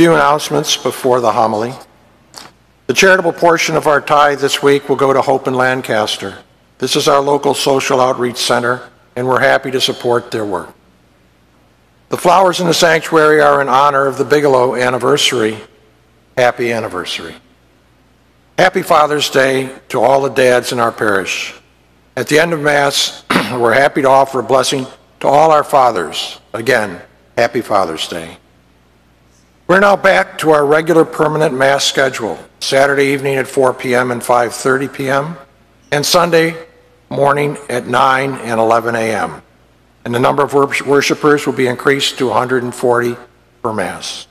Few announcements before the homily. The charitable portion of our tithe this week will go to Hope in Lancaster. This is our local social outreach center, and we're happy to support their work. The flowers in the sanctuary are in honor of the Bigelow anniversary. Happy anniversary. Happy Father's Day to all the dads in our parish. At the end of Mass, we're happy to offer a blessing to all our fathers. Again, happy Father's Day. We're now back to our regular permanent Mass schedule, Saturday evening at 4 p.m. and 5:30 p.m., and Sunday morning at 9 and 11 a.m. And the number of worshipers will be increased to 140 per Mass.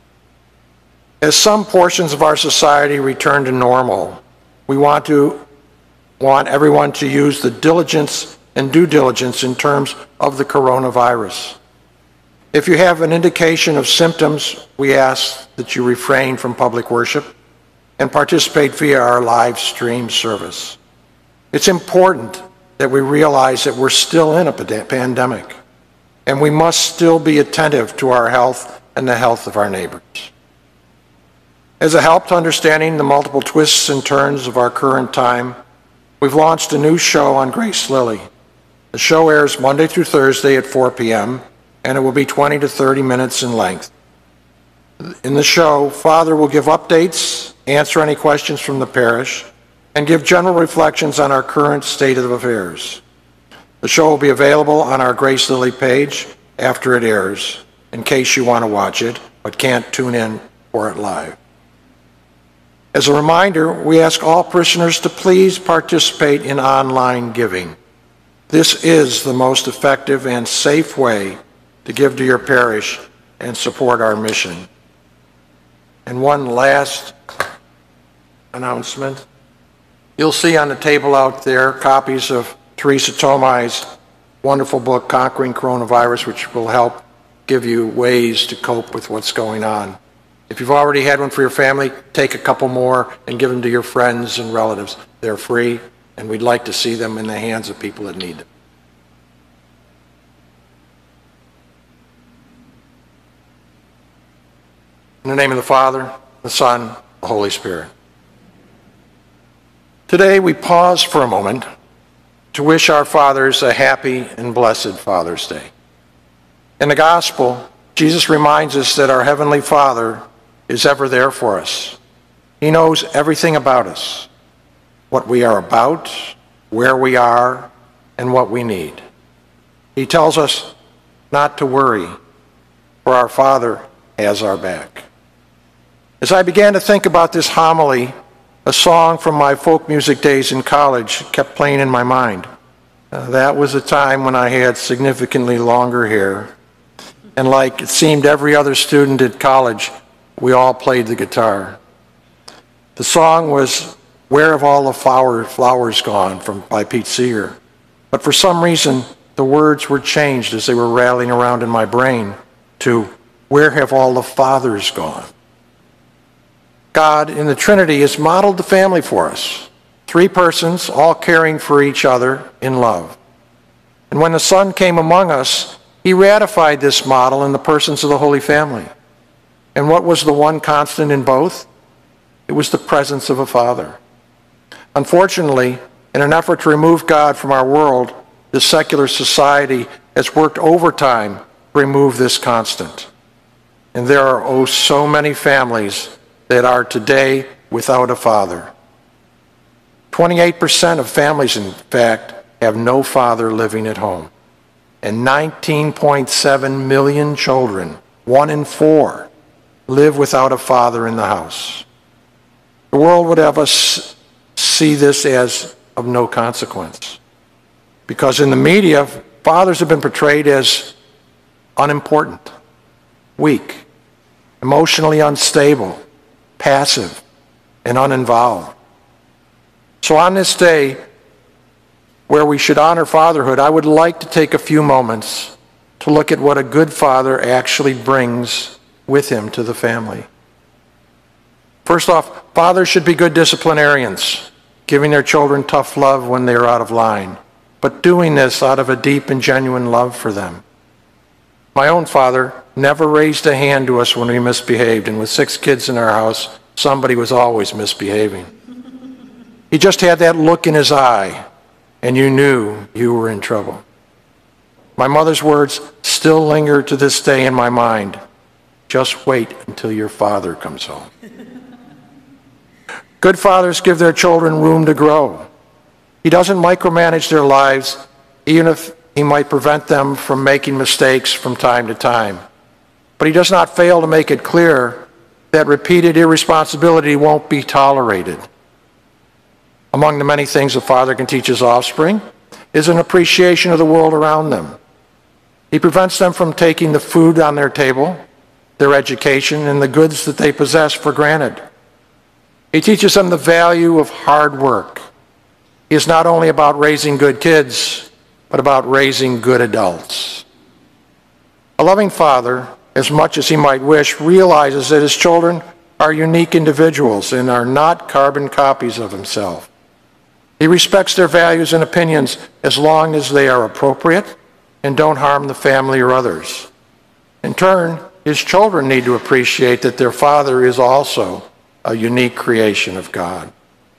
As some portions of our society return to normal, we want everyone to use the diligence and due diligence in terms of the coronavirus. If you have an indication of symptoms, we ask that you refrain from public worship and participate via our live stream service. It's important that we realize that we're still in a pandemic, and we must still be attentive to our health and the health of our neighbors. As a help to understanding the multiple twists and turns of our current time, we've launched a new show on Grace Lily. The show airs Monday through Thursday at 4 p.m., and it will be 20 to 30 minutes in length. In the show, Father will give updates, answer any questions from the parish, and give general reflections on our current state of affairs. The show will be available on our Grace Lily page after it airs, in case you want to watch it, but can't tune in for it live. As a reminder, we ask all parishioners to please participate in online giving. This is the most effective and safe way to give to your parish and support our mission. And one last announcement. You'll see on the table out there copies of Teresa Tomai's wonderful book, Conquering Coronavirus, which will help give you ways to cope with what's going on. If you've already had one for your family, take a couple more and give them to your friends and relatives. They're free, and we'd like to see them in the hands of people that need them. In the name of the Father, the Son, the Holy Spirit. Today we pause for a moment to wish our fathers a happy and blessed Father's Day. In the Gospel, Jesus reminds us that our Heavenly Father is ever there for us. He knows everything about us, what we are about, where we are, and what we need. He tells us not to worry, for our Father has our back. As I began to think about this homily, a song from my folk music days in college kept playing in my mind. That was a time when I had significantly longer hair, and like it seemed every other student at college, we all played the guitar. The song was Where Have All the Flowers Gone by Pete Seeger. But for some reason, the words were changed as they were rattling around in my brain to Where Have All the Fathers Gone? God in the Trinity has modeled the family for us. 3 persons, all caring for each other in love. And when the Son came among us, he ratified this model in the persons of the Holy Family. And what was the one constant in both? It was the presence of a Father. Unfortunately, in an effort to remove God from our world, the secular society has worked overtime to remove this constant. And there are so many families that are today without a father. 28% of families, in fact, have no father living at home. And 19.7 million children, 1 in 4, live without a father in the house. The world would have us see this as of no consequence. Because in the media, fathers have been portrayed as unimportant, weak, emotionally unstable, passive, and uninvolved. So on this day, where we should honor fatherhood, I would like to take a few moments to look at what a good father actually brings with him to the family. First off, fathers should be good disciplinarians, giving their children tough love when they are out of line, but doing this out of a deep and genuine love for them. My own father never raised a hand to us when we misbehaved, and with 6 kids in our house, somebody was always misbehaving. He just had that look in his eye, and you knew you were in trouble. My mother's words still linger to this day in my mind. Just wait until your father comes home. Good fathers give their children room to grow. He doesn't micromanage their lives, even if he might prevent them from making mistakes from time to time. But he does not fail to make it clear that repeated irresponsibility won't be tolerated. Among the many things a father can teach his offspring is an appreciation of the world around them. He prevents them from taking the food on their table, their education, and the goods that they possess for granted. He teaches them the value of hard work. He is not only about raising good kids, but about raising good adults. A loving father, as much as he might wish, realizes that his children are unique individuals and are not carbon copies of himself. He respects their values and opinions as long as they are appropriate and don't harm the family or others. In turn, his children need to appreciate that their father is also a unique creation of God.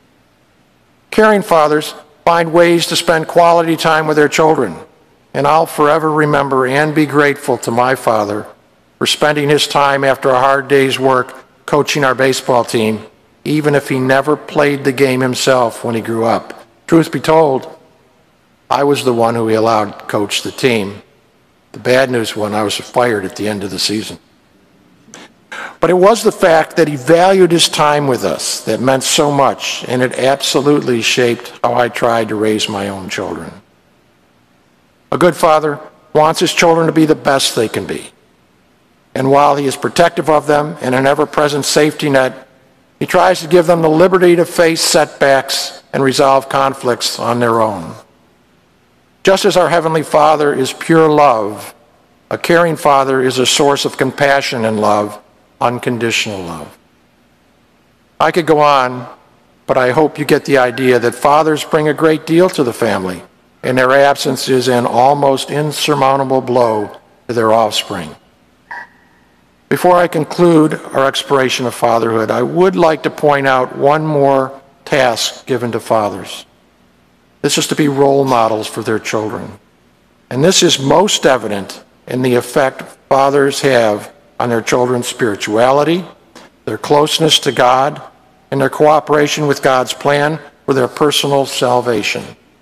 Caring fathers find ways to spend quality time with their children, and I'll forever remember and be grateful to my father for spending his time after a hard day's work coaching our baseball team, even if he never played the game himself when he grew up. Truth be told, I was the one who he allowed to coach the team. The bad news was I was fired at the end of the season. But it was the fact that he valued his time with us that meant so much, and it absolutely shaped how I tried to raise my own children. A good father wants his children to be the best they can be. And while he is protective of them and an ever-present safety net, he tries to give them the liberty to face setbacks and resolve conflicts on their own. Just as our Heavenly Father is pure love, a caring father is a source of compassion and love, unconditional love. I could go on, but I hope you get the idea that fathers bring a great deal to the family, and their absence is an almost insurmountable blow to their offspring. Before I conclude our exploration of fatherhood, I would like to point out one more task given to fathers. This is to be role models for their children. And this is most evident in the effect fathers have on their children's spirituality, their closeness to God, and their cooperation with God's plan for their personal salvation.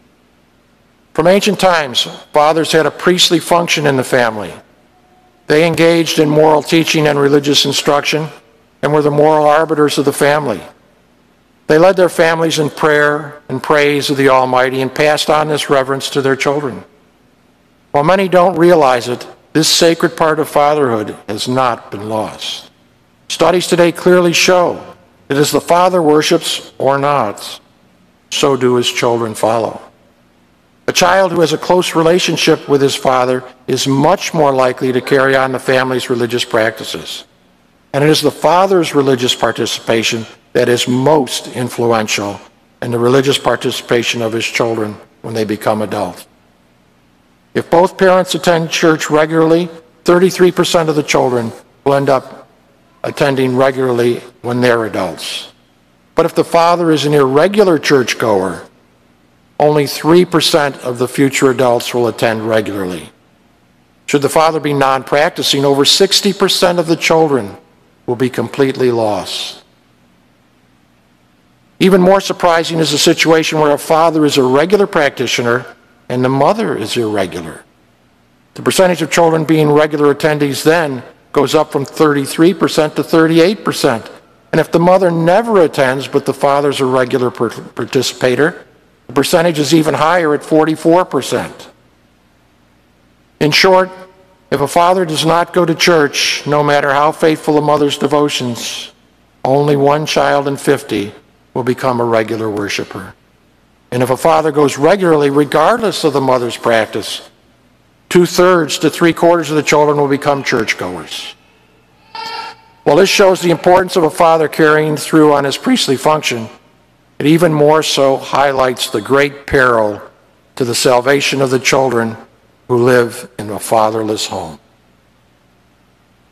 From ancient times, fathers had a priestly function in the family. They engaged in moral teaching and religious instruction and were the moral arbiters of the family. They led their families in prayer and praise of the Almighty and passed on this reverence to their children. While many don't realize it, this sacred part of fatherhood has not been lost. Studies today clearly show that as the father worships or not, so do his children follow. A child who has a close relationship with his father is much more likely to carry on the family's religious practices. And it is the father's religious participation that is most influential in the religious participation of his children when they become adults. If both parents attend church regularly, 33% of the children will end up attending regularly when they're adults. But if the father is an irregular churchgoer, only 3% of the future adults will attend regularly. Should the father be non-practicing, over 60% of the children will be completely lost. Even more surprising is the situation where a father is a regular practitioner and the mother is irregular. The percentage of children being regular attendees then goes up from 33% to 38%. And if the mother never attends but the father's a regular participator, the percentage is even higher at 44%. In short, if a father does not go to church, no matter how faithful a mother's devotions, only 1 child in 50 will become a regular worshiper. And if a father goes regularly, regardless of the mother's practice, 2/3 to 3/4 of the children will become churchgoers. While this shows the importance of a father carrying through on his priestly function, it even more so highlights the great peril to the salvation of the children who live in a fatherless home.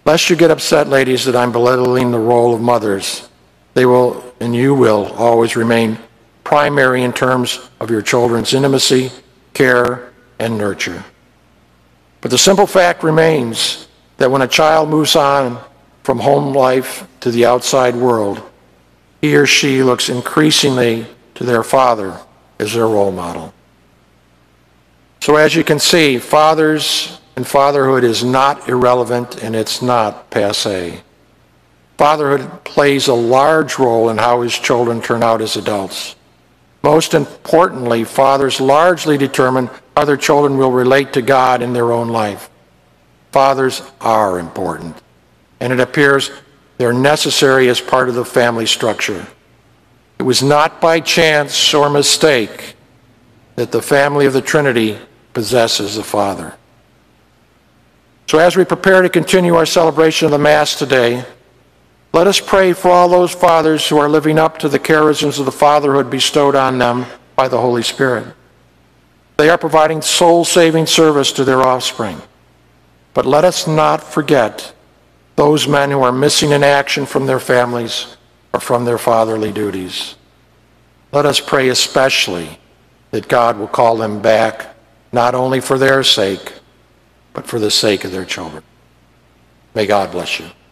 Lest you get upset, ladies, that I'm belittling the role of mothers. They will, and you will, always remain primary in terms of your children's intimacy, care, and nurture. But the simple fact remains that when a child moves on from home life to the outside world, he or she looks increasingly to their father as their role model. So as you can see, fathers and fatherhood is not irrelevant, and it's not passé. Fatherhood plays a large role in how his children turn out as adults. Most importantly, fathers largely determine how their children will relate to God in their own life. Fathers are important, and it appears they're necessary as part of the family structure. It was not by chance or mistake that the family of the Trinity possesses a father. So as we prepare to continue our celebration of the Mass today, let us pray for all those fathers who are living up to the charisms of the fatherhood bestowed on them by the Holy Spirit. They are providing soul-saving service to their offspring. But let us not forget those men who are missing in action from their families or from their fatherly duties. Let us pray especially that God will call them back, not only for their sake, but for the sake of their children. May God bless you.